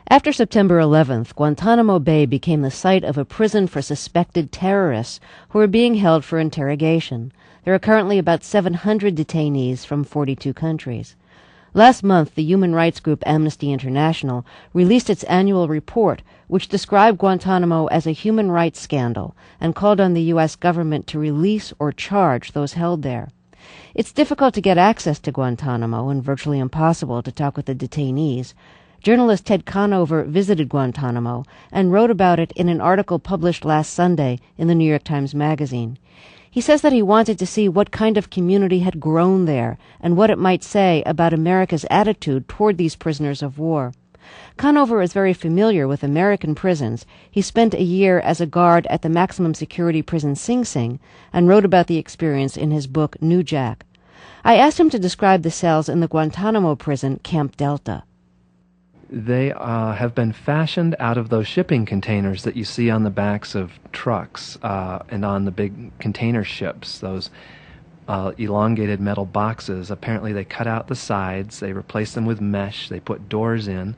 After September 11th, Guantanamo Bay became the site of a prison for suspected terrorists who are being held for interrogation. There are currently about 700 detainees from 42 countries. Last month, the human rights group Amnesty International released its annual report, which described Guantanamo as a human rights scandal and called on the U.S. government to release or charge those held there. It's difficult to get access to Guantanamo and virtually impossible to talk with the detainees. Journalist Ted Conover visited Guantanamo and wrote about it in an article published last Sunday in the New York Times Magazine. He says that he wanted to see what kind of community had grown there and what it might say about America's attitude toward these prisoners of war. Conover is very familiar with American prisons. He spent a year as a guard at the maximum security prison Sing Sing and wrote about the experience in his book New Jack. I asked him to describe the cells in the Guantanamo prison Camp Delta. They have been fashioned out of those shipping containers that you see on the backs of trucks and on the big container ships, those elongated metal boxes. Apparently they cut out the sides, they replaced them with mesh, they put doors in,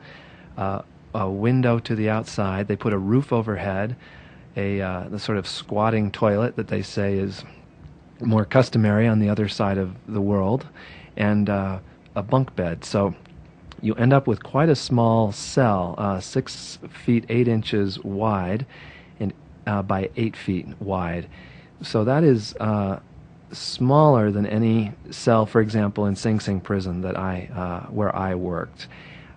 a window to the outside, they put a roof overhead, the sort of squatting toilet that they say is more customary on the other side of the world, and a bunk bed. So you end up with quite a small cell, 6 feet 8 inches wide and by 8 feet wide. So that is smaller than any cell, for example, in Sing Sing prison that where I worked.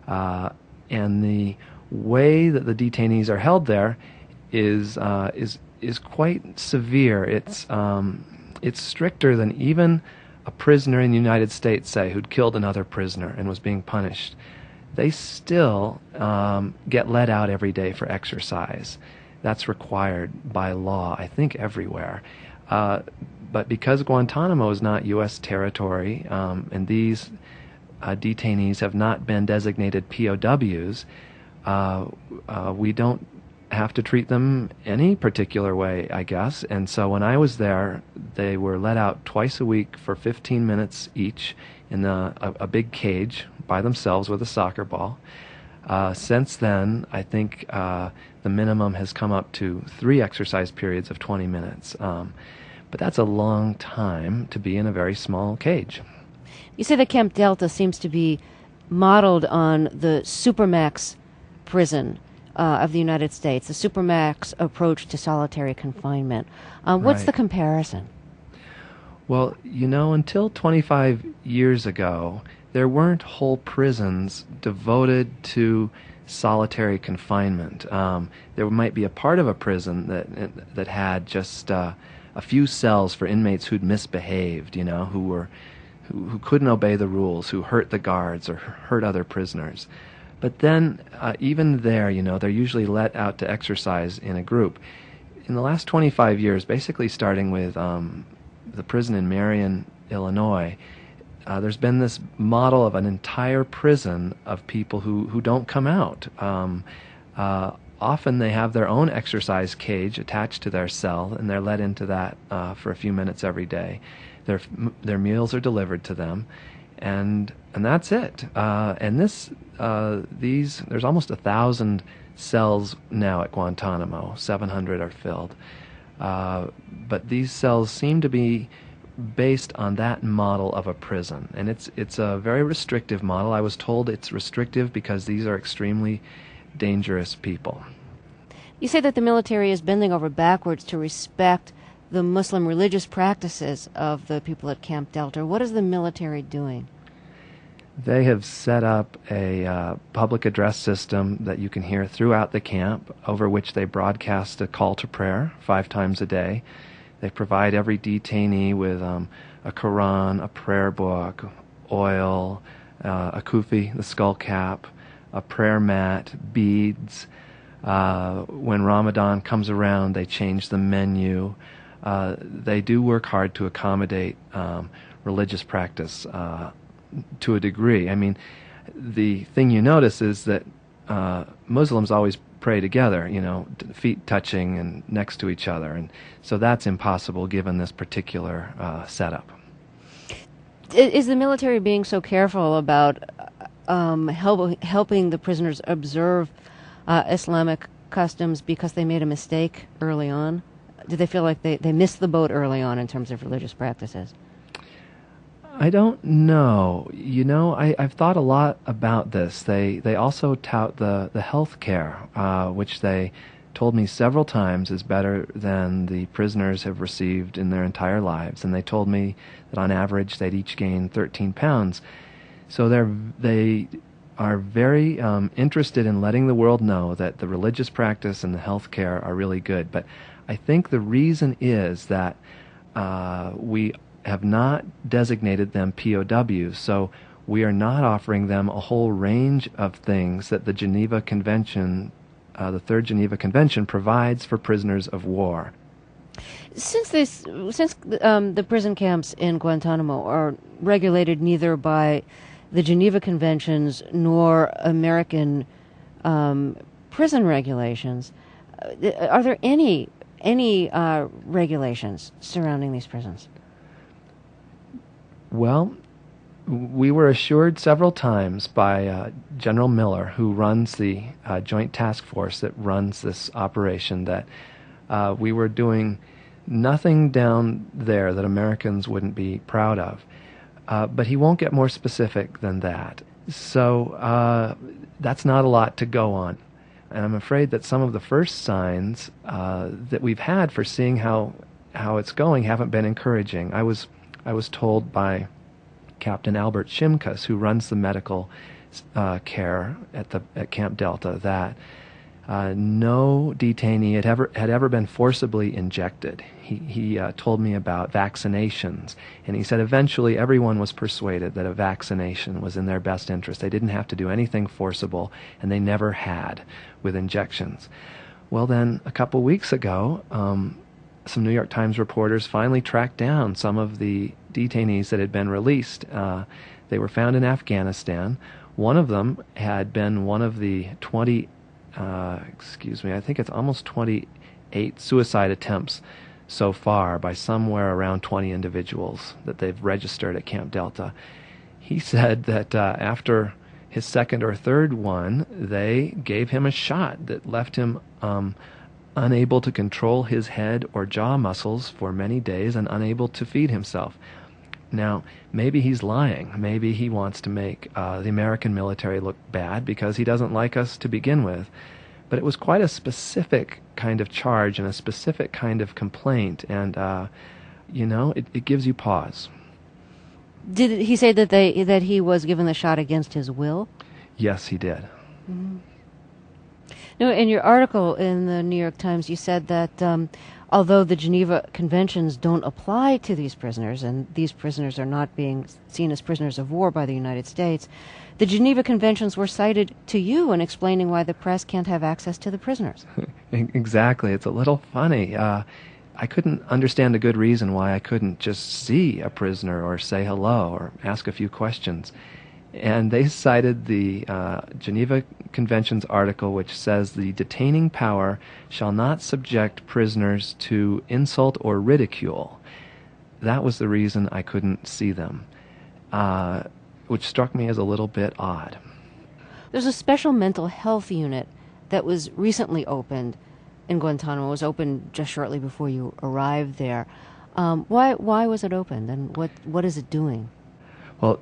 And the way that the detainees are held there is quite severe. It's stricter than even a prisoner in the United States, say, who'd killed another prisoner and was being punished. They still get let out every day for exercise. That's required by law, I think, everywhere. But because Guantanamo is not U.S. territory, and these detainees have not been designated POWs, we don't have to treat them any particular way, I guess. And so when I was there, they were let out twice a week for 15 minutes each in a big cage by themselves with a soccer ball. Since then, I think the minimum has come up to 3 exercise periods of 20 minutes. But that's a long time to be in a very small cage. You say that Camp Delta seems to be modeled on the Supermax prison of the United States, the Supermax approach to solitary confinement. What's Right. the comparison? Well, until 25 years ago, there weren't whole prisons devoted to solitary confinement. There might be a part of a prison that had just a few cells for inmates who'd misbehaved, who couldn't obey the rules, who hurt the guards or hurt other prisoners. But then, even there, they're usually let out to exercise in a group. In the last 25 years, basically starting with the prison in Marion, Illinois, there's been this model of an entire prison of people who don't come out. Often they have their own exercise cage attached to their cell, and they're let into that for a few minutes every day. Their meals are delivered to them, and that's it. And there's almost 1,000 cells now at Guantanamo. 700 are filled. But these cells seem to be based on that model of a prison, and it's a very restrictive model. I was told it's restrictive because these are extremely dangerous people. You say that the military is bending over backwards to respect the Muslim religious practices of the people at Camp Delta. What is the military doing? They have set up a public address system that you can hear throughout the camp, over which they broadcast a call to prayer 5 times a day. They provide every detainee with a Quran, a prayer book, oil, a kufi, the skull cap, a prayer mat, beads. When Ramadan comes around, they change the menu. They do work hard to accommodate religious practice to a degree. I mean, the thing you notice is that Muslims always pray together, feet touching and next to each other, and so that's impossible given this particular setup. Is the military being so careful about helping the prisoners observe Islamic customs because they made a mistake early on? Did they feel like they missed the boat early on in terms of religious practices? I don't know. I've thought a lot about this. They also tout the health care, which they told me several times is better than the prisoners have received in their entire lives. And they told me that on average they'd each gain 13 pounds. So they are very interested in letting the world know that the religious practice and the health care are really good. But I think the reason is that we have not designated them POWs, so we are not offering them a whole range of things that the Geneva Convention, the Third Geneva Convention, provides for prisoners of war. Since the prison camps in Guantanamo are regulated neither by the Geneva Conventions nor American prison regulations, are there any regulations surrounding these prisons? Well, we were assured several times by General Miller, who runs the Joint Task Force that runs this operation, that we were doing nothing down there that Americans wouldn't be proud of. But he won't get more specific than that. So that's not a lot to go on. And I'm afraid that some of the first signs that we've had for seeing how it's going haven't been encouraging. I was told by Captain Albert Shimkus, who runs the medical care at Camp Delta, that no detainee had ever been forcibly injected. He told me about vaccinations, and he said eventually everyone was persuaded that a vaccination was in their best interest. They didn't have to do anything forcible, and they never had with injections. Well, then, a couple weeks ago, some New York Times reporters finally tracked down some of the detainees that had been released. They were found in Afghanistan. One of them had been one of the 20, I think it's almost 28 suicide attempts so far by somewhere around 20 individuals that they've registered at Camp Delta. He said that after his second or third one, they gave him a shot that left him unable to control his head or jaw muscles for many days and unable to feed himself. Now, maybe he's lying. Maybe he wants to make the American military look bad because he doesn't like us to begin with. But it was quite a specific kind of charge and a specific kind of complaint, and it gives you pause. Did he say that he was given the shot against his will? Yes, he did. Mm-hmm. No, in your article in the New York Times, you said that although the Geneva Conventions don't apply to these prisoners, and these prisoners are not being seen as prisoners of war by the United States, the Geneva Conventions were cited to you in explaining why the press can't have access to the prisoners. Exactly. It's a little funny. I couldn't understand a good reason why I couldn't just see a prisoner or say hello or ask a few questions. And they cited the Geneva Conventions article, which says the detaining power shall not subject prisoners to insult or ridicule. That was the reason I couldn't see them, which struck me as a little bit odd. There's a special mental health unit that was recently opened in Guantanamo. It was opened just shortly before you arrived there. Why was it opened, and what is it doing? Well,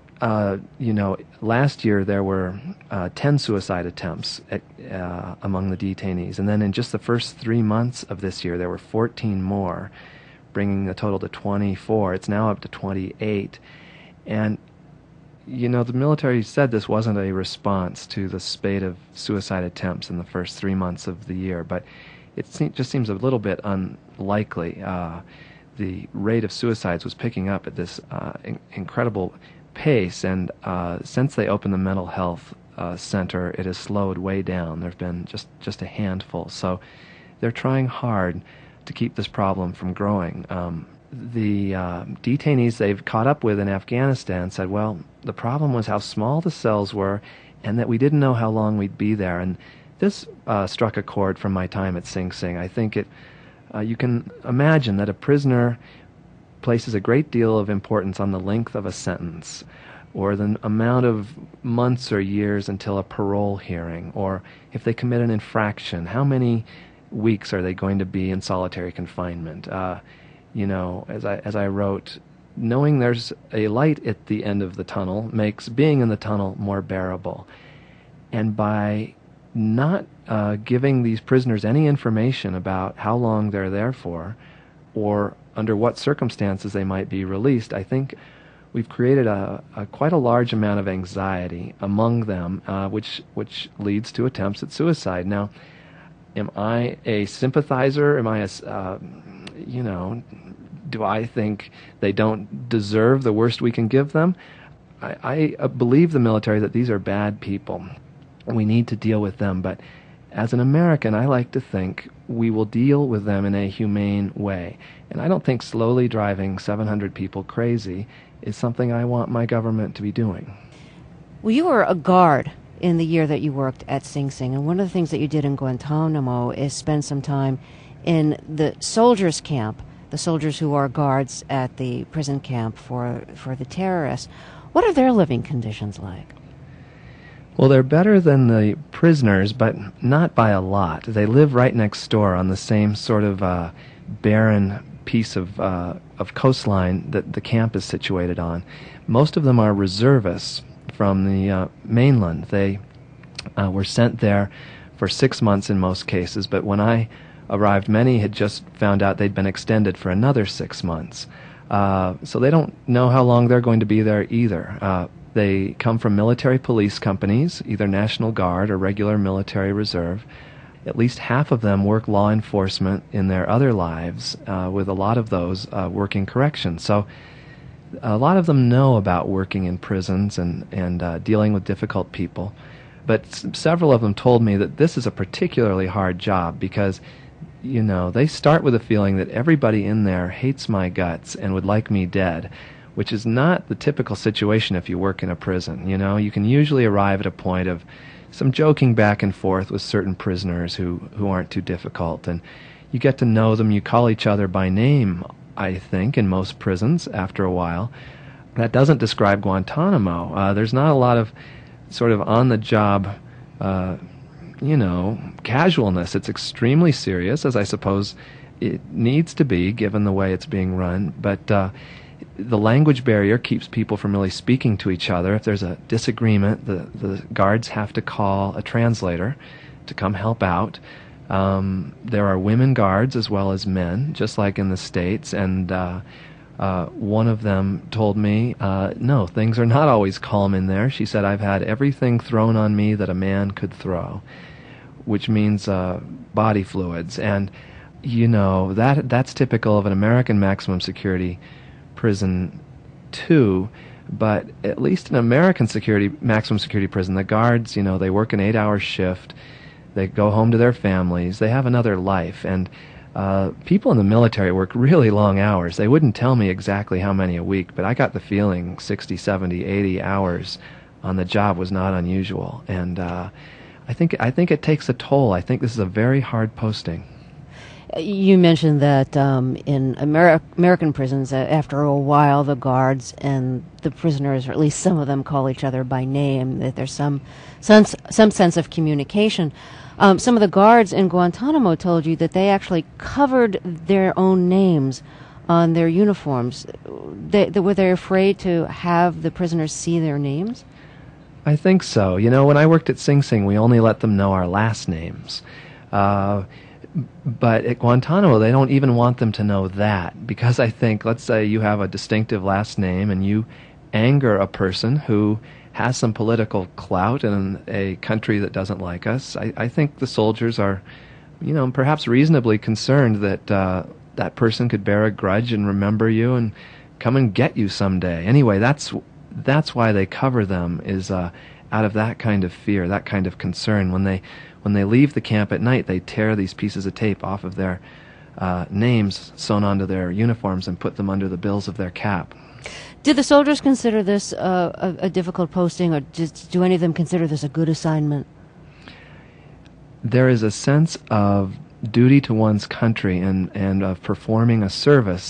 last year there were 10 suicide attempts among the detainees, and then in just the first 3 months of this year there were 14 more, bringing the total to 24. It's now up to 28. And, the military said this wasn't a response to the spate of suicide attempts in the first 3 months of the year, but it just seems a little bit unlikely. The rate of suicides was picking up at this incredible pace, and since they opened the mental health center, it has slowed way down. There have been just a handful. So they're trying hard to keep this problem from growing. The detainees they've caught up with in Afghanistan said, well, the problem was how small the cells were and that we didn't know how long we'd be there. And this struck a chord from my time at Sing Sing. I think you can imagine that a prisoner places a great deal of importance on the length of a sentence. or the amount of months or years until a parole hearing, or if they commit an infraction, how many weeks are they going to be in solitary confinement? As I wrote, knowing there's a light at the end of the tunnel makes being in the tunnel more bearable. And by not giving these prisoners any information about how long they're there for, or under what circumstances they might be released, I think we've created quite a large amount of anxiety among them, which leads to attempts at suicide. Now, am I a sympathizer? Am I do I think they don't deserve the worst we can give them? I believe the military that these are bad people. We need to deal with them, but as an American, I like to think we will deal with them in a humane way. And I don't think slowly driving 700 people crazy is something I want my government to be doing. Well, you were a guard in the year that you worked at Sing Sing, and one of the things that you did in Guantanamo is spend some time in the soldiers' camp, the soldiers who are guards at the prison camp for the terrorists. What are their living conditions like? Well, they're better than the prisoners, but not by a lot. They live right next door on the same sort of barren piece of coastline that the camp is situated on. Most of them are reservists from the mainland. They were sent there for 6 months in most cases, but when I arrived, many had just found out they'd been extended for another 6 months. So they don't know how long they're going to be there either. They come from military police companies, either National Guard or regular military reserve. At least half of them work law enforcement in their other lives, with a lot of those working corrections. So a lot of them know about working in prisons and dealing with difficult people. But several of them told me that this is a particularly hard job because, they start with a feeling that everybody in there hates my guts and would like me dead, which is not the typical situation if you work in a prison. You can usually arrive at a point of some joking back and forth with certain prisoners who aren't too difficult, and you get to know them. You call each other by name, I think, in most prisons after a while. That doesn't describe Guantanamo. There's not a lot of sort of on-the-job, casualness. It's extremely serious, as I suppose it needs to be, given the way it's being run, but the language barrier keeps people from really speaking to each other. If there's a disagreement, the guards have to call a translator to come help out. There are women guards as well as men, just like in the States, and one of them told me, no, things are not always calm in there. She said, I've had everything thrown on me that a man could throw, which means body fluids. And, that's typical of an American maximum security prison too, but at least in American maximum security prison, the guards, they work an 8-hour shift, they go home to their families, they have another life, and people in the military work really long hours. They wouldn't tell me exactly how many a week, but I got the feeling 60, 70, 80 hours on the job was not unusual, and I think it takes a toll. I think this is a very hard posting. You mentioned that in American prisons, after a while, the guards and the prisoners, or at least some of them, call each other by name, that there's some sense of communication. Some of the guards in Guantanamo told you that they actually covered their own names on their uniforms. Were they afraid to have the prisoners see their names? I think so. When I worked at Sing Sing, we only let them know our last names. But at Guantanamo, they don't even want them to know that, because I think, let's say you have a distinctive last name and you anger a person who has some political clout in a country that doesn't like us. I think the soldiers are, perhaps reasonably concerned that that person could bear a grudge and remember you and come and get you someday. Anyway, that's why they cover them, is out of that kind of fear, that kind of concern. When they leave the camp at night, they tear these pieces of tape off of their names sewn onto their uniforms and put them under the bills of their cap. Did the soldiers consider this a difficult posting, or do any of them consider this a good assignment? There is a sense of duty to one's country and of performing a service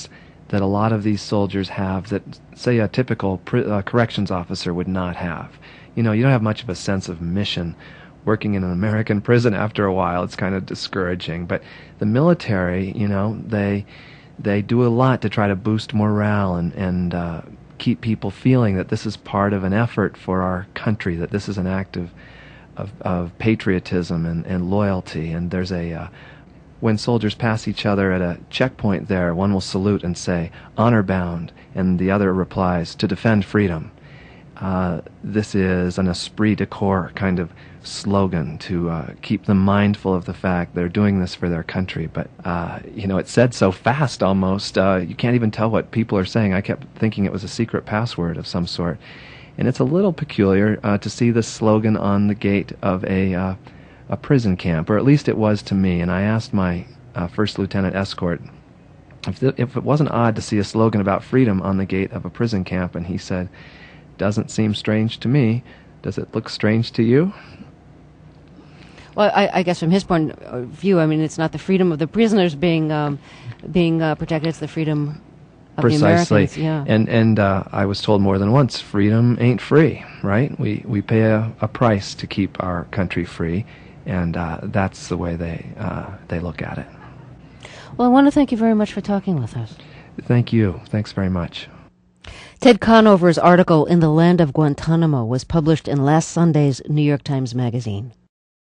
that a lot of these soldiers have that, say, a typical corrections officer would not have. You know, you don't have much of a sense of mission working in an American prison after a while. It's kind of discouraging. But the military, you know, they do a lot to try to boost morale and keep people feeling that this is part of an effort for our country, that this is an act of patriotism and loyalty. And there's when soldiers pass each other at a checkpoint there, one will salute and say, "Honor bound," and the other replies, "To defend freedom." This is an esprit de corps kind of slogan to keep them mindful of the fact they're doing this for their country. But, you know, it's said so fast almost, you can't even tell what people are saying. I kept thinking it was a secret password of some sort. And it's a little peculiar to see this slogan on the gate of a prison camp, or at least it was to me. And I asked my first lieutenant escort if it wasn't odd to see a slogan about freedom on the gate of a prison camp, and he said, "Doesn't seem strange to me. Does it look strange to you?" Well, I guess from his point of view, I mean, it's not the freedom of the prisoners being protected; it's the freedom of Precisely. the Americans. Yeah. And I was told more than once, freedom ain't free, right? We pay a price to keep our country free, and that's the way they look at it. Well, I want to thank you very much for talking with us. Thank you. Thanks very much. Ted Conover's article In the Land of Guantanamo was published in last Sunday's New York Times Magazine.